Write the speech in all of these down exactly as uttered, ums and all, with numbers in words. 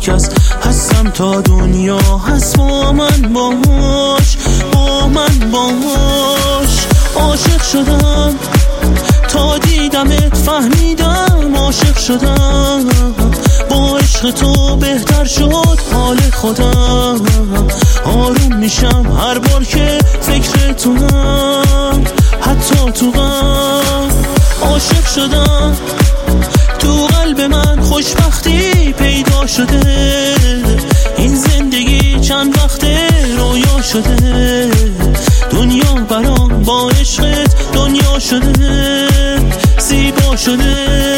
کس هستم تا دنیا هست با من باش، با من باش. عاشق شدم تا دیدمت فهمیدم، عاشق شدم با عشق تو بهتر شد حال خودم. آروم میشم هر بار که فکر توام، حتی تو غم. عاشق شدم تو قلب من خوشبختی پیدا شده، این زندگی چند وقته رویا شده. دنیا برام با عشقت دنیا شده، زیبا شده.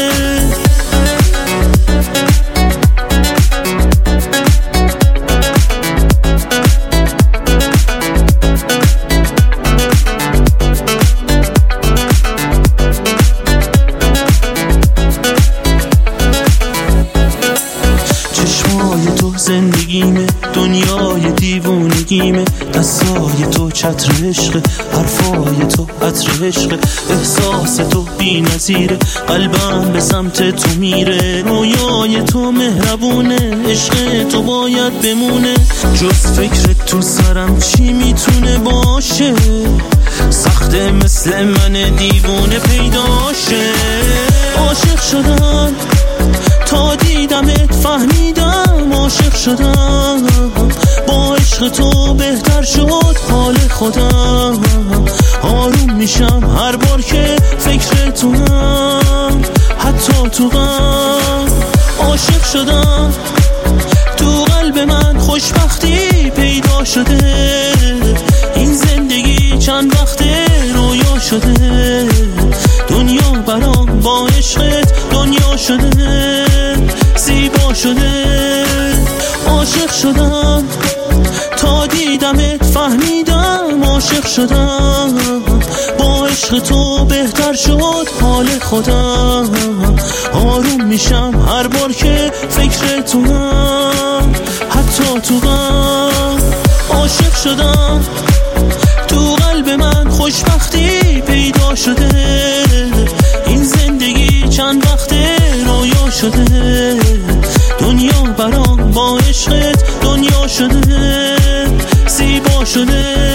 زندگیمه دنیای دیوونگیمه، دستای تو چتر عشق، حرفای تو عطر عشق، احساس تو بی نظیره، قلبم به سمت تو میره. رویای تو مهربونه، عشق تو باید بمونه. جز فکر تو سرم چی میتونه باشه، سخته مثل من دیوونه پیداشه. عاشق شدم تا دیدمت فهمیدم، عاشق شدم با عشق تو بهتر شد حال خودم. آروم میشم هر بار که فکر توام، حتی تو غم. عاشق شدم تو قلب من خوشبختی پیدا شده، این زندگی چند وقته رویا شده. دنیا برام با عشقت دنیا شده، زیبا شده. عاشق شدم تا دیدمت فهمیدم، عاشق شدم با عشق تو بهتر شد حال خودم. آروم میشم هر بار که فکر توام، حتی تو غم. عاشق شدم تو قلب من خوشبختی پیدا شده، این زندگی چند وقته رویا شده. دنیا برام با عشقت دنیا شده، زیبا شده.